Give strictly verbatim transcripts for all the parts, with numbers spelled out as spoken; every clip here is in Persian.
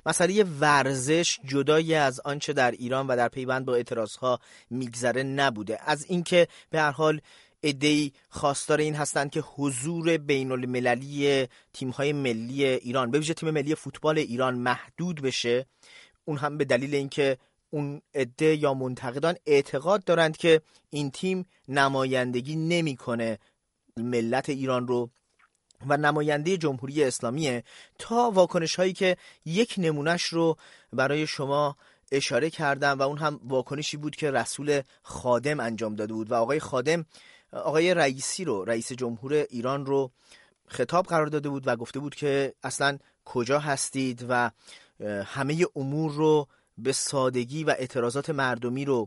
مسئله ورزش جدای از آنچه در ایران و در پیوند با اعتراضها میگذره نبوده. از اینکه به هر حال عده‌ای خواستار این هستند که حضور بین المللی تیم‌های ملی ایران به ویژه تیم ملی فوتبال ایران محدود بشه، اون هم به دلیل اینکه اون عده یا منتقدان اعتقاد دارند که این تیم نمایندگی نمی‌کنه ملت ایران رو و نماینده جمهوری اسلامیه، تا واکنش هایی که یک نمونهش رو برای شما اشاره کردم و اون هم واکنشی بود که رسول خادم انجام داده بود و آقای خادم آقای رئیسی رو، رئیس جمهور ایران رو خطاب قرار داده بود و گفته بود که اصلا کجا هستید و همه امور رو به سادگی و اعتراضات مردمی رو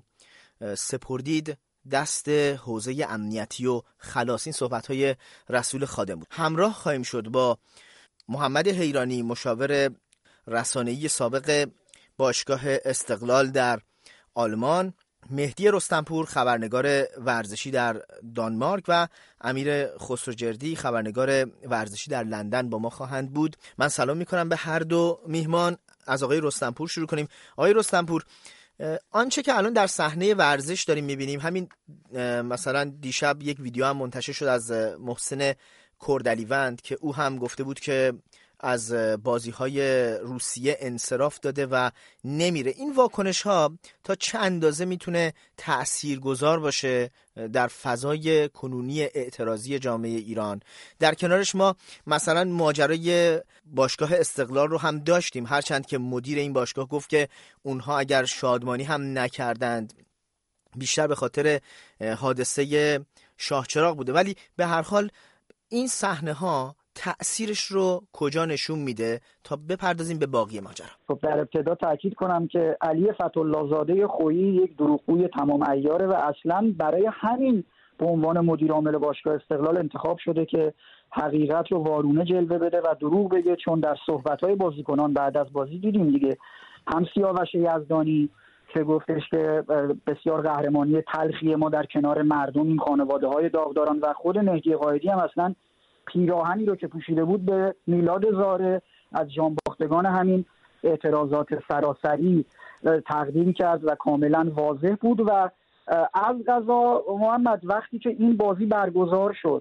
سپردید دست حوزه امنیتی و خلاص. این صحبت‌های رسول خادم بود. همراه خواهیم شد با محمد حیرانی، مشاور رسانه‌ای سابق باشگاه استقلال در آلمان، مهدی رستمپور خبرنگار ورزشی در دانمارک و امیر خسروجردی خبرنگار ورزشی در لندن با ما خواهند بود. من سلام می‌کنم به هر دو میهمان. از آقای رستمپور شروع کنیم. آقای رستمپور، آنچه که الان در صحنه ورزش داریم میبینیم، همین مثلا دیشب یک ویدیو هم منتشر شد از محسن کردلیوند که او هم گفته بود که از بازی‌های روسیه انصراف داده و نمیره. این واکنش ها تا چه اندازه میتونه تأثیرگذار باشه در فضای کنونی اعتراضی جامعه ایران؟ در کنارش ما مثلا ماجرای باشگاه استقلال رو هم داشتیم، هرچند که مدیر این باشگاه گفت که اونها اگر شادمانی هم نکردند بیشتر به خاطر حادثه شاهچراغ بوده، ولی به هر حال این صحنه ها تأثیرش رو کجا نشون میده تا بپردازیم به باقی ماجرا؟ خب در ابتدا تاکید کنم که علی فتح‌الله زاده خویی یک دروغگوی تمام عیاره و اصلا برای همین به عنوان مدیر عامل باشگاه استقلال انتخاب شده که حقیقت رو وارونه جلوه بده و دروغ بگه، چون در صحبت‌های بازیکنان بعد از بازی دیدیم دیگه، هم سیاوش یزدانی که گفتش که بسیار قهرمانی تلخی ما در کنار مردم، این خانواده‌های داغداران، و خود مهدی قائدی هم اصلا پیراهنی رو که پوشیده بود به میلاد زاره از جانباختگان همین اعتراضات سراسری تقدیم کرد و کاملا واضح بود. و از قضا محمد، وقتی که این بازی برگزار شد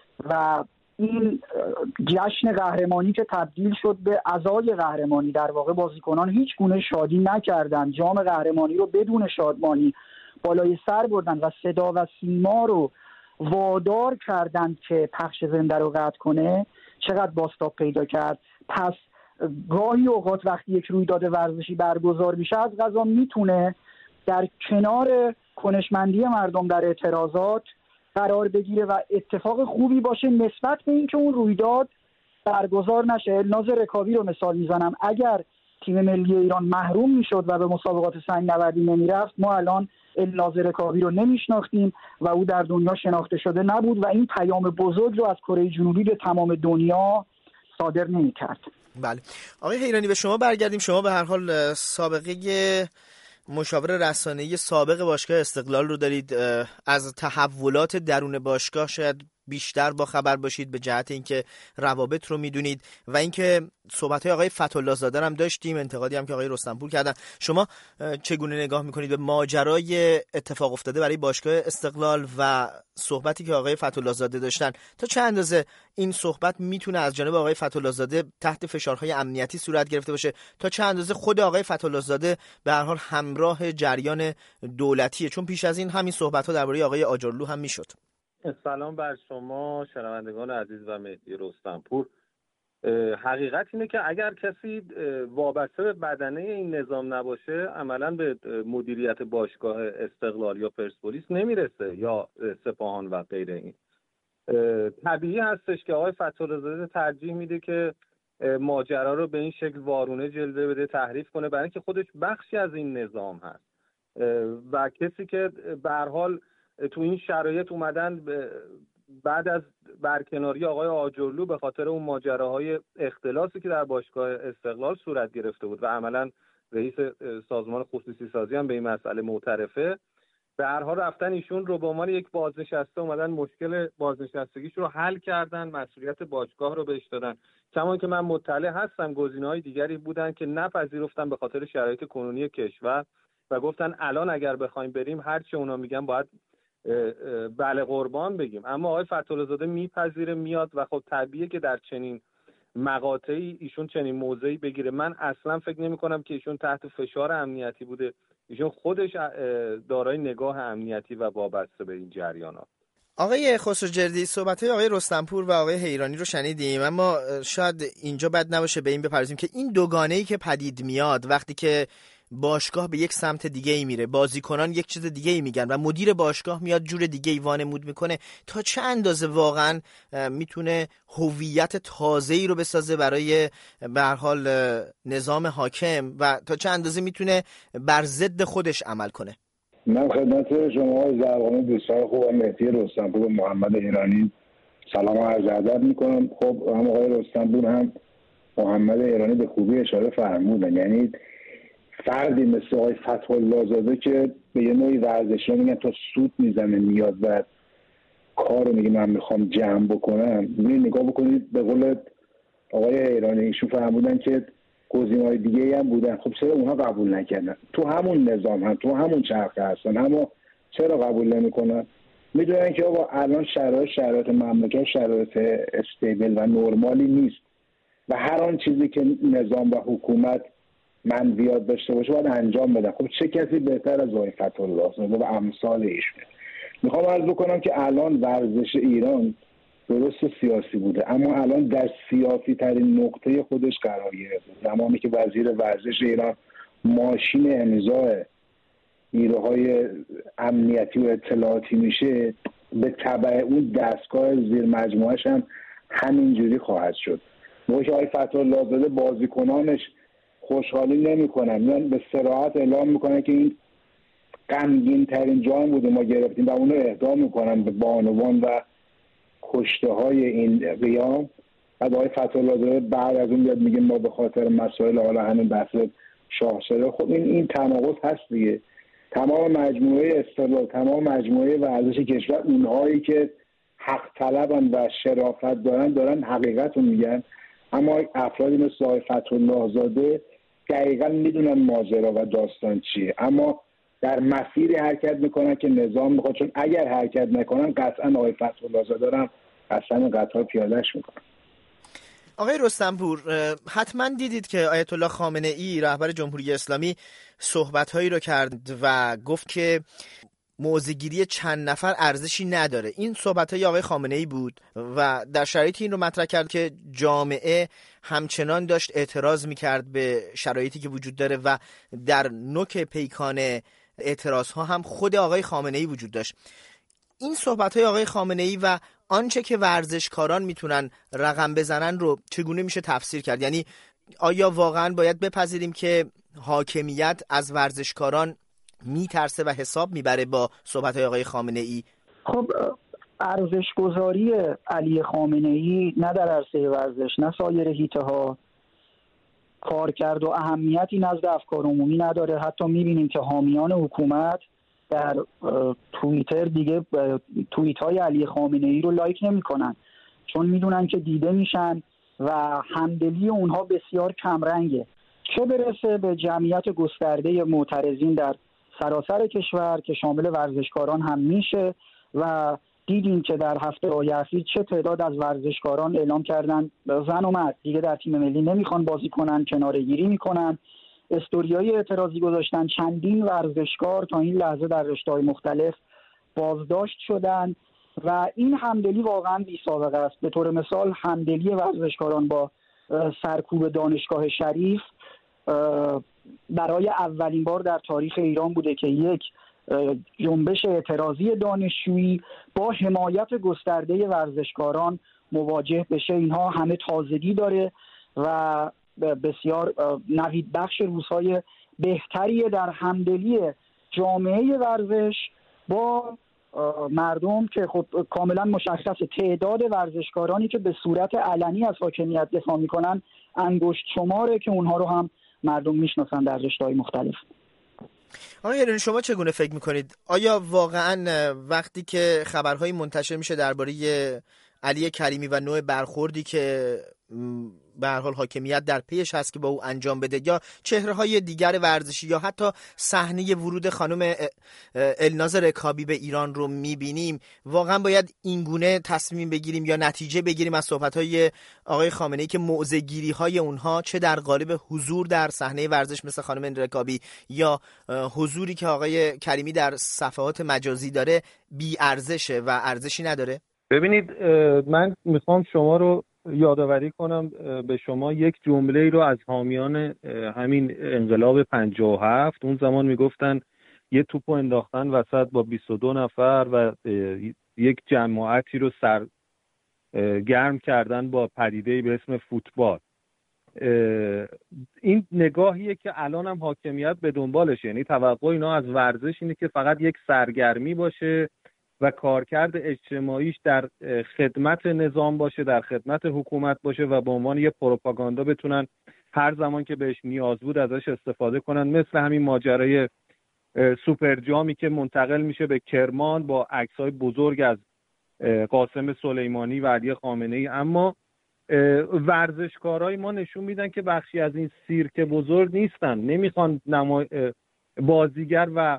و این جشن قهرمانی که تبدیل شد به عزای قهرمانی، در واقع بازیکنان هیچ گونه شادی نکردن، جام قهرمانی رو بدون شادمانی بالای سر بردن و صدا و سیما رو وادار کردند که پخش زنده رو قطع کنه، چقدر بازتاب پیدا کرد. پس گاهی اوقات وقتی یک رویداد ورزشی برگزار میشه، از قضا میتونه در کنار کنشمندی مردم در اعتراضات قرار بگیره و اتفاق خوبی باشه نسبت به اینکه اون رویداد برگزار نشه. الناز رکابی رو مثال میزنم، اگر تیم ملی ایران محروم میشد و به مسابقات سنگ نوردی نمیرفت، ما الان الناز رکابی رو نمیشناختیم و او در دنیا شناخته شده نبود و این پیام بزرگ رو از کره جنوبی به تمام دنیا صادر نمیکرد. بله آقای حیرانی، به شما برگردیم. شما به هر حال سابقه مشاور رسانه‌ای سابق باشگاه استقلال رو دارید، از تحولات درون باشگاه شاید بیشتر با خبر باشید به جهت اینکه روابط رو میدونید و اینکه صحبت‌های آقای فتح‌الله زاده هم داشتیم، انتقادی هم که آقای رستمپور کردن. شما چگونه نگاه میکنید به ماجرای اتفاق افتاده برای باشگاه استقلال و صحبتی که آقای فتح‌الله زاده داشتن؟ تا چه اندازه این صحبت میتونه از جانب آقای فتح‌الله زاده تحت فشارهای امنیتی صورت گرفته باشه؟ تا چه اندازه خود آقای فتح‌الله زاده به هر حال همراه جریان دولتیه؟ چون پیش از این همین صحبت‌ها درباره آقای آجرلو هم میشد. سلام بر شما شنوندگان عزیز و مهدی رستمپور. حقیقت اینه که اگر کسی وابسته به بدنه این نظام نباشه، عملاً به مدیریت باشگاه استقلال یا پرسپولیس نمیرسه یا سپاهان و غیره. این طبیعی هستش که آقای فتح‌الله زاده ترجیح میده که ماجرا رو به این شکل وارونه جلوه بده، تحریف کنه، برای اینکه خودش بخشی از این نظام هست و کسی که به هر حال تو این شرایط اومدن بعد از برکناری آقای آجرلو به خاطر اون ماجراهای اختلاسی که در باشگاه استقلال صورت گرفته بود و عملاً رئیس سازمان خصوصی سازی هم به این مسئله معترفه، به هر حال رفتن ایشون رو به عنوان یک بازنشسته اومدن مشکل بازنشستگیش رو حل کردن، مسئولیت باشگاه رو بهش دادن. کما که من مطلع هستم گزینه‌های دیگری بودن که نپذیرفتن به خاطر شرایط کنونی کشور و گفتن الان اگر بخوایم بریم هر چه اونا میگن باید بله قربان بگیم. اما آقای فتح‌الله زاده میپذیره میاد و خب طبیعیه که در چنین مقاطعی ایشون چنین موضعی بگیره. من اصلا فکر نمی‌کنم که ایشون تحت فشار امنیتی بوده، ایشون خودش دارای نگاه امنیتی و وابسته به این جریانات. آقای خسروجردی، صحبت‌های آقای رستمپور و آقای حیرانی رو شنیدیم، اما شاید اینجا بد نباشه به این بپردازیم که این دوگانه‌ای که پدید میاد وقتی که باشگاه به یک سمت دیگه ای میره، بازیکنان یک چیز دیگه ای میگن و مدیر باشگاه میاد جور دیگه ای وانمود میکنه، تا چه اندازه واقعا میتونه هویت تازه‌ای رو بسازه برای به هر حال نظام حاکم و تا چه اندازه میتونه بر ضد خودش عمل کنه؟ من خدمت شما زرقامی دوستان خوبم مهدی رستمپور و محمد ایرانی سلام و عرض ادب میکنم. خب هم آقای رستمپور هم محمد ایرانی به خوبی اشاره فرمودن، یعنی فردی مثل آقای فتح‌الله زاده که به یه نوعی ورزشی میگن تا سود میزنه میاد و کار رو میگه من میخوام جمع بکنم. ببینید نگاه بکنید، به قول آقای ایرانی ایشون فرمودن که گزینه‌های دیگه هم بودن، خب چرا اونها قبول نکردن؟ تو همون نظام هم تو همون چرخه هستن، اما چرا قبول نمیکنن؟ میدونن که آقا الان شرایط شرایط مملکت شرایط استیبل و نرمالی نیست و هر آن چیزی که نظام و حکومت منویات داشته باشه باید انجام بدن. خب چه کسی بهتر از آقای فتح‌الله زاده و امثال ایشونه؟ میخوام عرض بکنم که الان ورزش ایران درست سیاسی بوده، اما الان در سیاسی ترین نقطه خودش قرار گرفته. زمانی که وزیر ورزش ایران ماشین امضای نیروهای امنیتی و اطلاعاتی میشه، به تبع اون دستگاه زیر مجموعش هم همینجوری خواهد شد. موقعی که آقای فتح‌الله زاده بازیکنانش خوشحالی نمی‌کنن، میان به صراحت اعلام میکنن که این غمگین ترین جام بوده ما گرفتیم و اونو اهدا میکنن به بانوان و کشته های این قیام. بعد آقای فتح‌الله زاده بعد از اون بیاد میگه ما به خاطر مسائل حالا همین بحث شاهزاده. خب این این تناقض هست دیگه. تمام مجموعه استقلال، تمام مجموعه ورزش کشور، اونهایی که حق طلبن و شرافت دارن دارن حقیقت رو میگن، اما افرادی مثل آقای فتح‌الله زاده دقیقاً میدونن ماجرا و داستان چیه، اما در مسیری حرکت میکنن که نظام میخواد، چون اگر حرکت نکنن قطعا آقای فتح‌الله زاده هم قطعا قطار پیادهش میکنن. آقای رستمپور، حتما دیدید که آیت الله خامنه ای رهبر جمهوری اسلامی صحبت‌هایی رو کرد و گفت که موضع‌گیری چند نفر ارزشی نداره. این صحبت‌های آقای خامنه ای بود و در شرایطی این رو مطرح کرد که جامعه همچنان داشت اعتراض می‌کرد به شرایطی که وجود داره و در نوک پیکان اعتراض‌ها هم خود آقای خامنه ای وجود داشت. این صحبت‌های آقای خامنه ای و آنچه که ورزشکاران میتونن رقم بزنن رو چگونه میشه تفسیر کرد؟ یعنی آیا واقعا باید بپذیریم که حاکمیت از ورزشکاران میترسه و حساب میبره با صحبت‌های آقای خامنه ای؟ خب ارزش‌گذاری علی خامنه ای نه در عرصه ورزش نه سایر حیطه‌ها کار کرد و اهمیتی نزد افکار عمومی نداره. حتی میبینیم که حامیان حکومت در توییتر دیگه توییت های علی خامنه ای رو لایک نمی کنن، چون میدونن که دیده میشن و همدلی اونها بسیار کمرنگه، چه برسه به جمعیت گسترده معترضین در سراسر کشور که شامل ورزشکاران هم میشه. و دیدیم که در هفته اخیر چه تعداد از ورزشکاران اعلام کردن زن و مرد دیگه در تیم ملی نمیخوان بازی کنن، کناره‌گیری میکنن، استوریای اعتراضی گذاشتن. چندین ورزشکار تا این لحظه در رشته‌های مختلف بازداشت شدن و این همدلی واقعا بی سابقه است. به طور مثال همدلی ورزشکاران با سرکوب دانشگاه شریف برای اولین بار در تاریخ ایران بوده که یک جنبش اعتراضی دانشجویی با حمایت گسترده ورزشکاران مواجه بشه. اینها همه تازگی داره و بسیار نوید بخش روزهای بهتری در همدلی جامعه ورزش با مردم که خب کاملا مشخص تعداد ورزشکارانی که به صورت علنی از حاکمیت دفاع میکنن انگشت شماره که اونها رو هم مردم میشناسن در رشته‌های مختلف. آقای هیرانی شما چگونه فکر میکنید؟ آیا واقعا وقتی که خبرهای منتشر میشه درباره علی کریمی و نوع برخوردی که به هر حال حاکمیت در پیش هست که با او انجام بده، یا چهره‌های دیگر ورزشی یا حتی صحنه ورود خانم الناز رکابی به ایران رو میبینیم، واقعا باید اینگونه تصمیم بگیریم یا نتیجه بگیریم از صحبت‌های آقای خامنه‌ای که موضع‌گیری‌های اونها چه در قالب حضور در صحنه ورزش مثل خانم رکابی یا حضوری که آقای کریمی در صفحات مجازی داره بی ارزشه و ارزشی نداره؟ ببینید، من میخوام شما رو یادآوری کنم به شما یک جمله ای رو از حامیان همین انقلاب پنجاه و هفت. اون زمان میگفتن یه توپو انداختن وسط با بیست و دو نفر و یک جماعتی رو سر گرم کردن با پدیده‌ای به اسم فوتبال. این نگاهیه که الان هم حاکمیت به دنبالشه، یعنی توقع اینا از ورزش اینه که فقط یک سرگرمی باشه و کارکرد اجتماعیش در خدمت نظام باشه، در خدمت حکومت باشه و به عنوان یه پروپاگاندا بتونن هر زمان که بهش نیاز بود ازش استفاده کنن، مثل همین ماجرای سوپر جامی که منتقل میشه به کرمان با عکس‌های بزرگ از قاسم سلیمانی و علی خامنه‌ای. اما ورزشکارای ما نشون میدن که بخشی از این سیرک بزرگ نیستن، نمیخوان نما... بازیگر و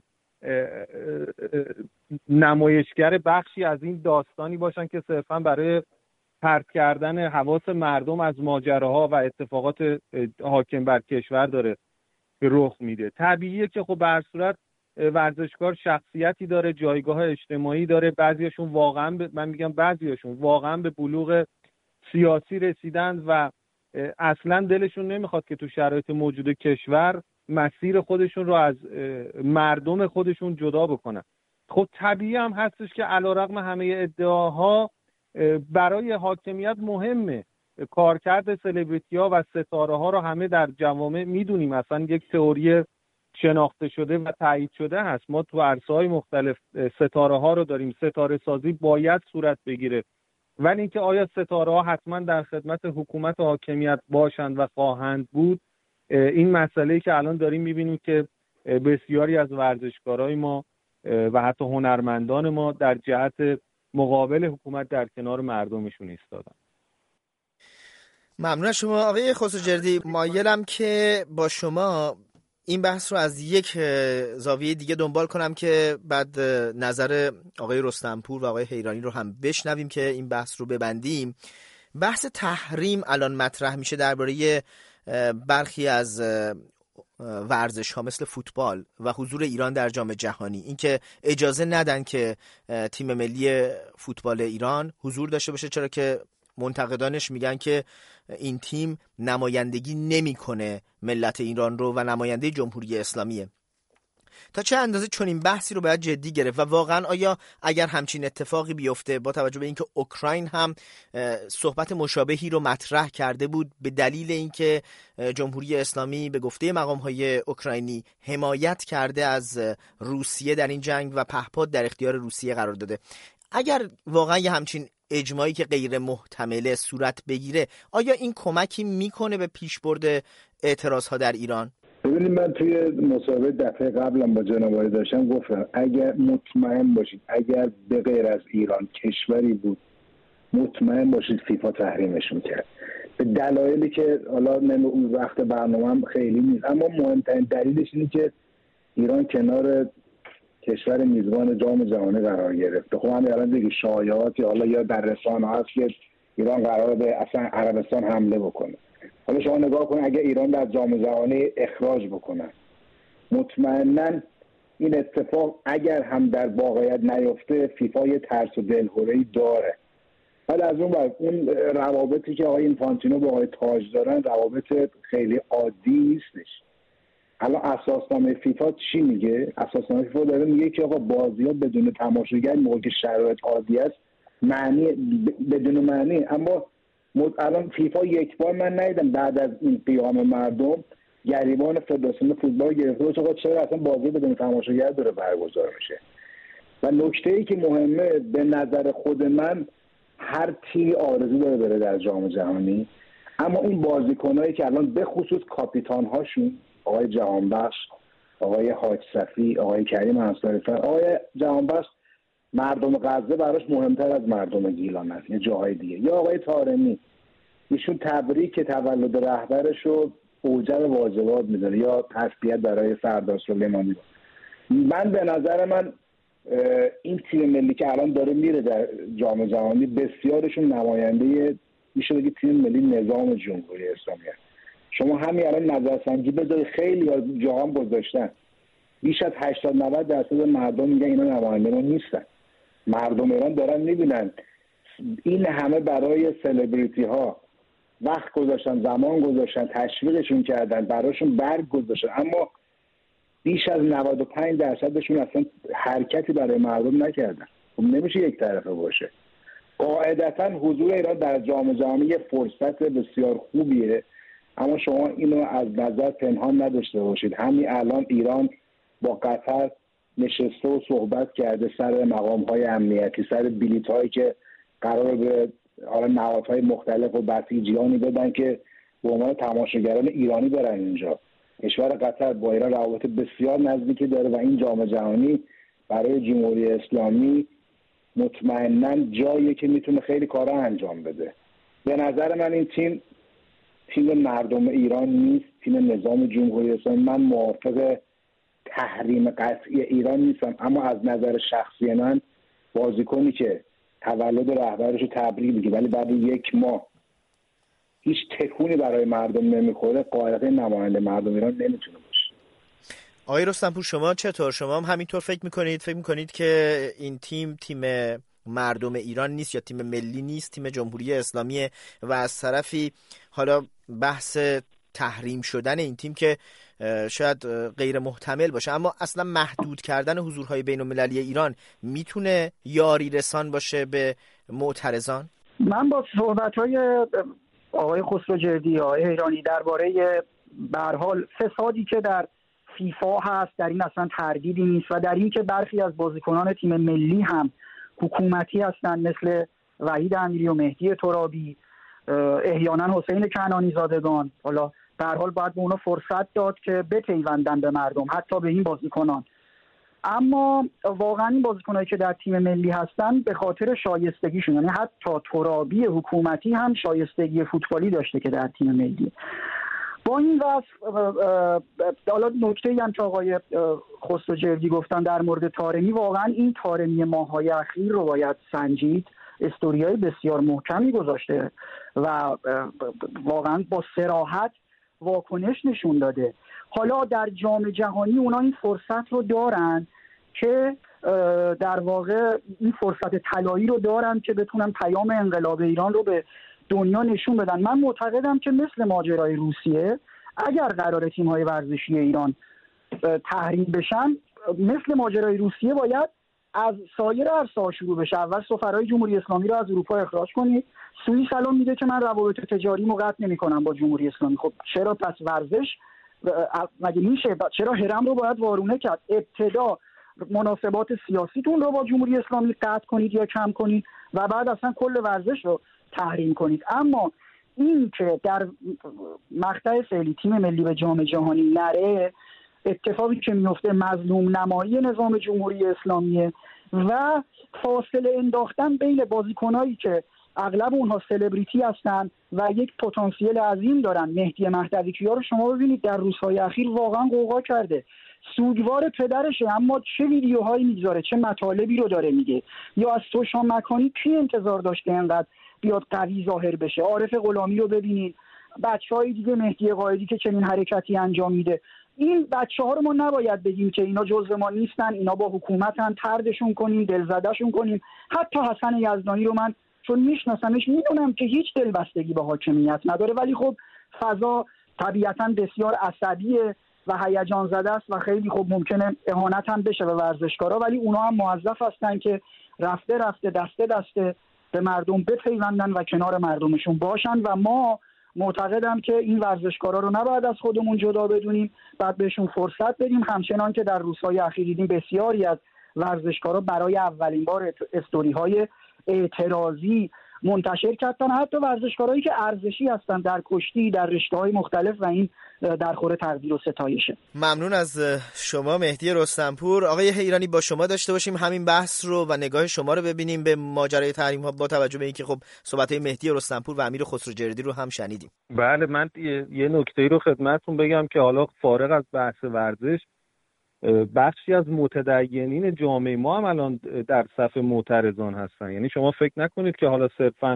نمایشگر بخشی از این داستانی باشن که صرفا برای پرت کردن حواس مردم از ماجراها و اتفاقات حاکم بر کشور داره رخ میده. طبیعیه که خب به هر صورت ورزشکار شخصیتی داره، جایگاه اجتماعی داره، بعضیاشون واقعا ب... من میگم بعضیاشون واقعا به بلوغ سیاسی رسیدن و اصلا دلشون نمیخواد که تو شرایط موجود کشور مسیر خودشون رو از مردم خودشون جدا بکنن. خب طبیعی هم هستش که علیرغم همه ادعاها برای حاکمیت مهمه. کارکرد سلبریتی‌ها و ستاره‌ها رو همه در جوامع میدونیم، اصلا یک تئوری شناخته شده و تایید شده هست. ما تو عرصه‌های مختلف ستاره‌ها رو داریم، ستاره سازی باید صورت بگیره، ولی اینکه آیا ستاره‌ها حتما در خدمت حکومت و حاکمیت باشند و خواهند بود، این مسئله‌ای که الان داریم می‌بینیم که بسیاری از ورزشکارای ما و حتی هنرمندان ما در جهت مقابل حکومت در کنار مردمشون ایستادن. ممنون از شما آقای خسروجردی. مایلم که با شما این بحث رو از یک زاویه دیگه دنبال کنم که بعد نظر آقای رستمپور و آقای حیرانی رو هم بشنویم که این بحث رو ببندیم. بحث تحریم الان مطرح میشه درباره برخی از ورزش ها مثل فوتبال و حضور ایران در جام جهانی، اینکه اجازه ندن که تیم ملی فوتبال ایران حضور داشته باشه، چرا که منتقدانش میگن که این تیم نمایندگی نمیکنه ملت ایران رو و نماینده جمهوری اسلامیه. تا چه اندازه چون این بحثی رو باید جدی گرفت و واقعا آیا اگر همچین اتفاقی بیفته، با توجه به اینکه اوکراین هم صحبت مشابهی رو مطرح کرده بود به دلیل اینکه جمهوری اسلامی به گفته مقام‌های اوکراینی حمایت کرده از روسیه در این جنگ و پهپاد در اختیار روسیه قرار داده، اگر واقعا یه همچین اجماعی که غیر محتمله صورت بگیره، آیا این کمکی میکنه به پیشبرد اعتراض‌ها در ایران؟ ببینید، من توی مسابقه دفعه قبلم با جناب آقای داشتم گفتم اگر مطمئن باشید اگر به غیر از ایران کشوری بود مطمئن باشید فیفا تحریمش میکرد، به دلایلی که حالا اون وقت برنامه‌ام خیلی نیست، اما مهمترین دلیلش اینه که ایران کنار کشور میزبان جام جهانی قرار گرفته. خب هم الان دیگه شایعاتی حالا یا در رسانه هست که ایران قراره به اصلا عربستان حمله بکنه. حالا شما نگاه کنید اگه ایران در جام جهانی اخراج بکنه، مطمئناً این اتفاق اگر هم در واقعیت نیفته فیفا یه ترس و دلهره‌ای داره. بعد از اون بعد اون روابطی که آقای اینفانتینو با آقای تاج دارن روابط خیلی عادی نیستش. الان اساسنامه فیفا چی میگه؟ اساسنامه فیفا داره میگه که آقا بازی‌ها بدون تماشاگر موقع که شرایط عادی است معنی بدون معنی. اما الان فیفا یک بار من ندیدم بعد از این قیام مردم گریبان فدراسیون فوتبال گرفته باشه آقا چرا اصلا بازی بدون تماشاگر داره برگزار میشه. و نکته‌ای که مهمه به نظر خود من، هر تیمی آرزو داره بره در جام جهانی، اما این بازیکنایی که الان به خصوص کاپیتان هاشون آقای جهانبخش آقای حاج صفی، آقای کریم انصاری‌فر، آقای جهانبخش مردم غزه براش مهمتر از مردم گیلان است، یه جاهای دیگه، یا آقای طارمی ایشون تبریک تولد رهبرش رو اوجب واجبات میدونه یا تسلیت برای سردار سلیمانی. من به نظر من این تیم ملی که الان داره میره در جام جهانی بسیارشون نماینده میشه بگید تیم ملی نظام جمهوری اسلامی هست. شما همین الان نظرسنجی بذاری، خیلی از جهان گذاشتن، بیش از هشتاد نود درصد مردم میگن اینا نماینده ما نیستن. مردم ایران دارن میبینن این همه برای سلبریتی ها وقت گذاشتن، زمان گذاشتن، تشویقشون کردن، براشون برگ گذاشتن، اما بیش از نود و پنج درصدشون اصلا حرکتی برای مردم نکردن. خب نمیشه یک طرفه باشه. قاعدتا حضور ایران در جام جهانی یه فرصت بسیار خوبیه، اما شما اینو از نظر پنهان نداشته باشید. همین الان ایران با قطر نشسته و صحبت کرده سر مقام‌های امنیتی، سر بلیط‌هایی که قرار به حالا نهادهای مختلف و بسیجیانی بدن که به عنوان تماشاگران ایرانی برن اینجا. کشور قطر با ایران روابط بسیار نزدیکی داره و این جام جهانی برای جمهوری اسلامی مطمئناً جاییه که میتونه خیلی کارا انجام بده. به نظر من این تیم تیم مردم ایران نیست، تیم نظام جمهوری اسلامی. من موافق تحریم قطعی ایران نیستم، اما از نظر شخصی من بازیکنی که تولد رهبرش رو تبریک میگه ولی بعد یک ماه هیچ تکونی برای مردم نمیخوره، قاعدتا نماینده مردم ایران نمیتونه باشه. آقای رستمپور شما چطور؟ شما هم همینطور فکر میکنید؟ فکر میکنید که این تیم تیم مردم ایران نیست یا تیم ملی نیست، تیم جمهوری اسلامی و از طرفی حالا بحث تحریم شدن این تیم که شاید غیر محتمل باشه، اما اصلا محدود کردن حضورهای بین المللی ایران میتونه یاری رسان باشه به معترضان؟ من با صحبت‌های آقای خسروجردی، آقای حیرانی درباره به هر حال فسادی که در فیفا هست، در این اصلا تردیدی نیست و در این که برخی از بازیکنان تیم ملی هم حکومتی هستن مثل وحید امیری و مهدی ترابی، احیانا حسین کنعانی زادگان، حالا به هر حال باید به اونا فرصت داد که بپیوندن به مردم، حتی به این بازیکنان. اما واقعا این بازیکنایی که در تیم ملی هستن به خاطر شایستگیشون، یعنی حتی ترابی حکومتی هم شایستگی فوتبالی داشته که در تیم ملی. با این وصف حالا نکته‌ای هم که آقای خسروجردی گفتن در مورد طارمی، واقعا این طارمی ماه‌های اخیر رو باید سنجید. استوریای بسیار محکمی گذاشته و واقعا با صراحت واکنش نشون داده. حالا در جام جهانی اونا این فرصت رو دارن که در واقع این فرصت طلایی رو دارن که بتونن پیام انقلاب ایران رو به دنیا نشون بدن. من معتقدم که مثل ماجرای روسیه اگر قرار تیم‌های ورزشی ایران تحریم بشن، مثل ماجرای روسیه باید از سایر عرصه‌ها شروع بشه. اول سفرهای جمهوری اسلامی رو از اروپا اخراج کنید. سوئیس الان میگه که من روابط تجاریمو قطع نمی‌کنم با جمهوری اسلامی. خب چرا پس ورزش مگه میشه؟ چرا حرم رو باید وارونه کرد؟ ابتدا مناسبات سیاسیتون رو با جمهوری اسلامی قطع کنید یا کم کنید و بعد اصلا کل ورزش رو تحریم کنید. اما این که در مقطع فعلی تیم ملی به جام جهانی نره، اتفاقی که میفته مظلوم نمایی نظام جمهوری اسلامی و فاصله انداختن بین بازیکنایی که اغلب اونها سلبریتی هستن و یک پتانسیل عظیم دارن. مهدی مهدوی کیا رو شما ببینید در روزهای اخیر واقعا قوقا کرده، سوگوار پدرشه، اما چه ویدیوهایی میذاره، چه مطالبی رو داره میگه. یا از سوشا مکانی کی انتظار داشته اینقدر بیاد قوی ظاهر بشه؟ عارف غلامی رو ببینید، بچهای دیگه، مهدی قائدی که چنین حرکتی انجام میده. این بچه‌ها رو ما نباید بگیم که اینا جزء ما نیستن، اینا با حکومتن، طردشون کنیم، دلزده‌شون کنیم. حتی حسن یزدانی رو من چون میشناسمش میدونم که هیچ دلبستگی به حاکمیت نداره، ولی خب فضا طبیعتاً بسیار عصبیه و هیجان زده است و خیلی خب ممکنه اهانت هم بشه به ورزشکارا، ولی اونا هم موظف هستن که رفته رفته دسته دسته به مردم بپیوندن و کنار مردمشون باشن و ما معتقدم که این ورزشکارا رو نباید از خودمون جدا بدونیم، بعد بهشون فرصت بدیم. همچنان که در روزهای اخیر دیدیم بسیاری از ورزشکارا برای اولین بار استوری‌های اعتراضی منتشر کردن، حتی ورزشکارهایی که ارزشی هستن در کشتی، در رشته‌های مختلف و این در خور تقدیر و ستایشه. ممنون از شما مهدی رستمپور. آقای حیرانی، با شما داشته باشیم همین بحث رو و نگاه شما رو ببینیم به ماجرای تحریم ها، با توجه به اینکه خب صحبت‌های مهدی رستمپور و امیر خسروجردی رو هم شنیدیم. بله، من یه نکته رو خدمتتون بگم که حالا فارغ از بحث ورزش، بخشی از متدینین جامعه ما هم الان در صف معترضان هستن. یعنی شما فکر نکنید که حالا صرفاً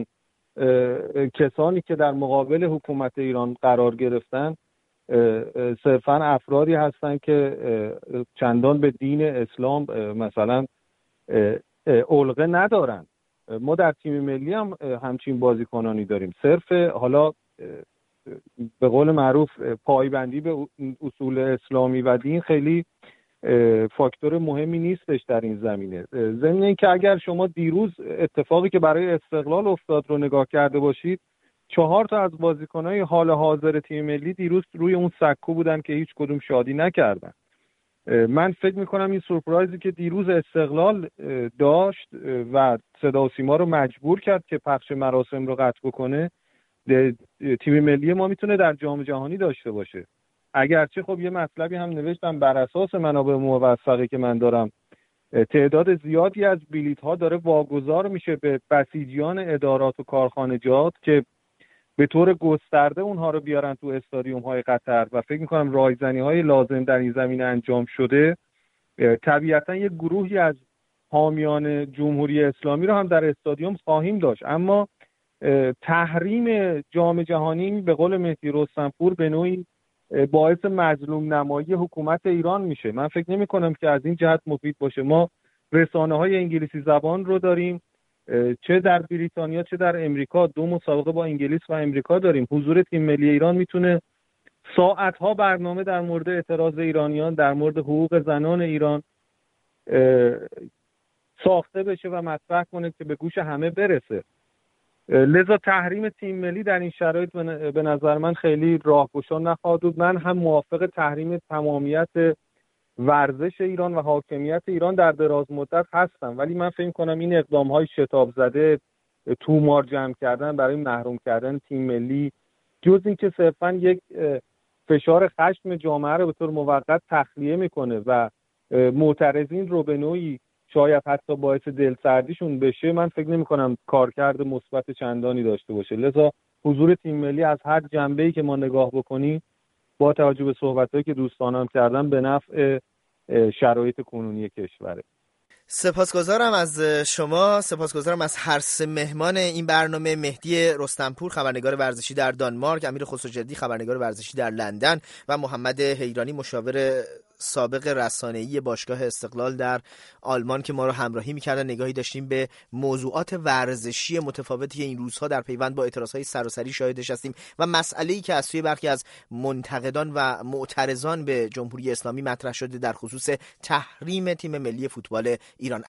کسانی که در مقابل حکومت ایران قرار گرفتن صرفاً افرادی هستن که چندان به دین اسلام مثلا علقه ندارن. ما در تیم ملی هم همچین بازیکنانی داریم. صرف حالا به قول معروف پایبندی به اصول اسلامی و دین خیلی فاکتور مهمی نیستش در این زمینه. ضمن اینکه اگر شما دیروز اتفاقی که برای استقلال افتاد رو نگاه کرده باشید، چهار تا از بازیکن‌های حال حاضر تیم ملی دیروز روی اون سکو بودن که هیچ کدوم شادی نکردن. من فکر میکنم این سورپرایزی که دیروز استقلال داشت و صدا و سیما رو مجبور کرد که پخش مراسم رو قطع بکنه، تیم ملی ما میتونه در جام جهانی داشته باشه. اگرچه خب یه مطلبی هم نوشتم بر اساس منابع موثقی که من دارم، تعداد زیادی از بلیط ها داره واگذار میشه به بسیجیان ادارات و کارخانجات که به طور گسترده اونها رو بیارن تو استادیوم های قطر و فکر میکنم رایزنی های لازم در این زمینه انجام شده. طبیعتا یک گروهی از حامیان جمهوری اسلامی رو هم در استادیوم خواهیم داشت، اما تحریم جام جهانی به قول مهدی رستمپور به نوعی باعث مظلوم نمایی حکومت ایران میشه. من فکر نمی کنم که از این جهت مفید باشه. ما رسانه های انگلیسی زبان رو داریم، چه در بریتانیا چه در امریکا، دو مسابقه با انگلیس و امریکا داریم. حضور تیم ملی ایران میتونه ساعتها برنامه در مورد اعتراض ایرانیان، در مورد حقوق زنان ایران ساخته بشه و مطرح کنه که به گوش همه برسه. لذا تحریم تیم ملی در این شرایط به نظر من خیلی راهگشا نخواهد بود. من هم موافق تحریم تمامیت ورزش ایران و حاکمیت ایران در دراز مدت هستم، ولی من فکر کنم این اقدام‌های شتاب زده، تومار جمع کردن برای محروم کردن تیم ملی، جز این که صرفاً یک فشار خشم جامعه رو به طور موقت تخلیه میکنه و معترضین رو به نوعی شاید حتی باعث دلسردیشون بشه، من فکر نمی‌کنم کارکرد مثبت چندانی داشته باشه. لذا حضور تیم ملی از هر جنبه‌ای که ما نگاه بکنیم با توجه به صحبت‌هایی که دوستانم کردن به نفع شرایط کنونی کشوره. سپاسگزارم از شما، سپاسگزارم از هر سه مهمان این برنامه: مهدی رستمپور خبرنگار ورزشی در دانمارک، امیر خسروجردی خبرنگار ورزشی در لندن و محمد حیرانی مشاور سابق رسانه‌ای باشگاه استقلال در آلمان که ما رو همراهی می‌کردن. نگاهی داشتیم به موضوعات ورزشی متفاوتی این روزها در پیوند با اعتراضهای سراسری شاهدش هستیم و مسئله‌ای که از سوی برخی از منتقدان و معترضان به جمهوری اسلامی مطرح شده در خصوص تحریم تیم ملی فوتبال ایران.